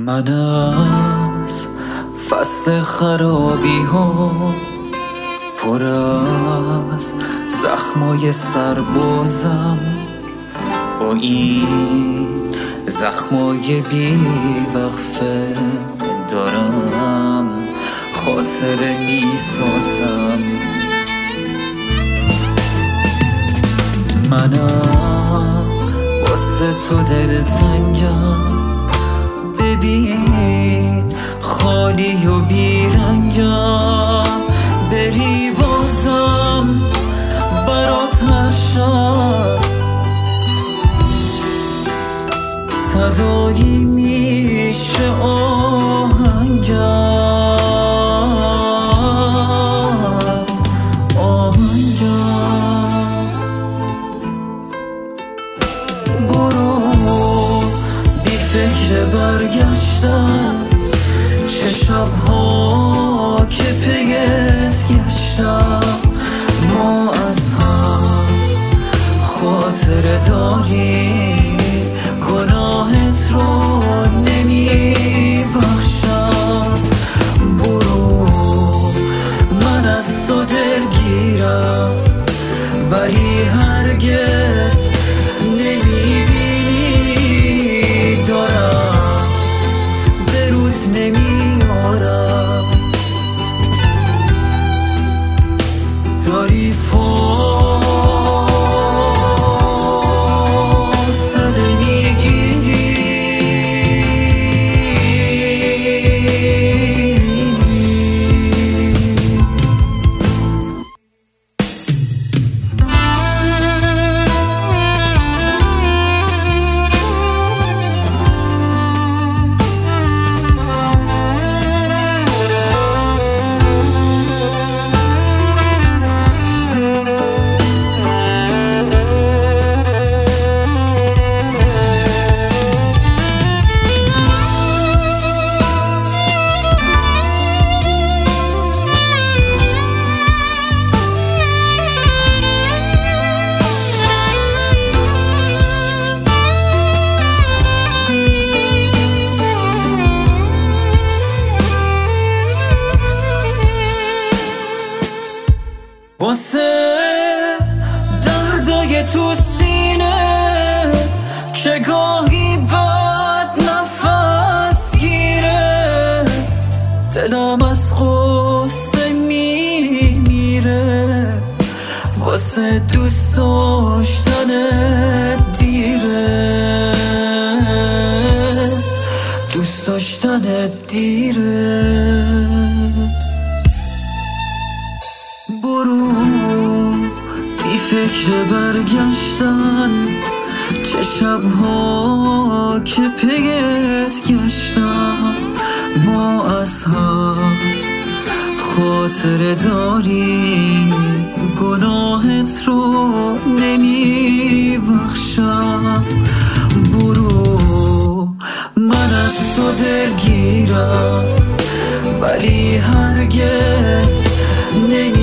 من از فصل خرابی ها پر از زخمای سربازم، با این زخمای بی وقفه دارم خاطره می سازم. منم واسه تو دلتنگم، ببین خالی و بیرنگم، بری بازم برات هر شب تدایی میشه آهنگم. برو بی فکر برگشتن، چه شبها که پیت گشتم، ما از هم خاطره داریم، گناهت رو نمی بخشم. برو من از تو دلگیرم، ولی هرگز نمیبینی دارم به روز نمیارم، داری فاصله میگیری. واسه دردای تو سینه که گاهی بد نفس گیره، دلم از غصه میمیره، واسه دوست داشتن دیره، دوست داشتن دیره. برو بی فکر برگشتن، چه شبها که پیت گشتم، ما از هم خاطره داریم، گناهت رو نمی بخشم. برو من از تو دلگیرم، ولی هرگز نمی